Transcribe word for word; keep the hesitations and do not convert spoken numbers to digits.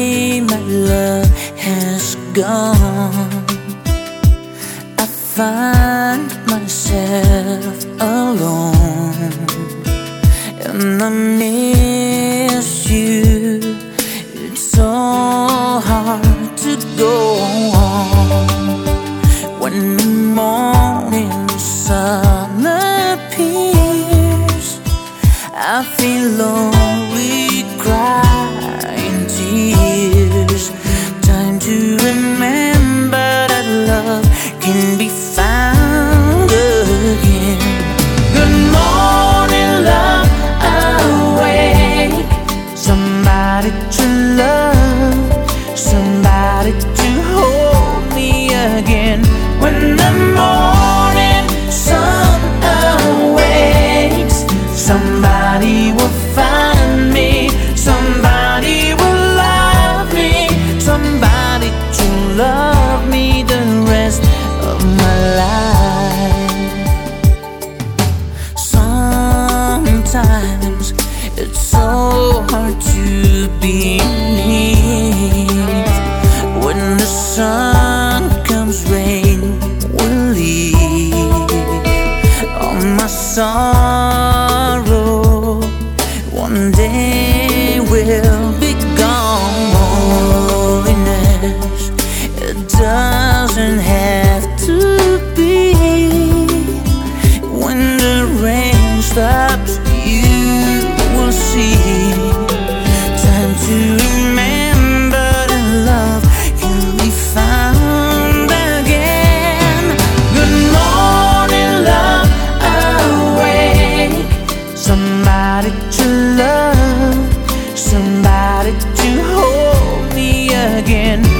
day my love has gone, I find myself alone, and I miss you. It's so hard to go on when the morning sun appears. I feel lonely, crying tears. Time to remember that love can be found again. Good morning, love, awake. Somebody to love, somebody to hold me again. When the morning sun awakes, somebody will find me, somebody will love me, somebody to love me the rest of my life. Sometimes it's so hard to believe. When the sun comes, rain will leave. All my sorrow one day will be gone. Loneliness, it doesn't have to be. When the rain stops, you will see. Time to remember that love can be found again. Good morning, love, awake. Somebody to love, somebody to hold me again.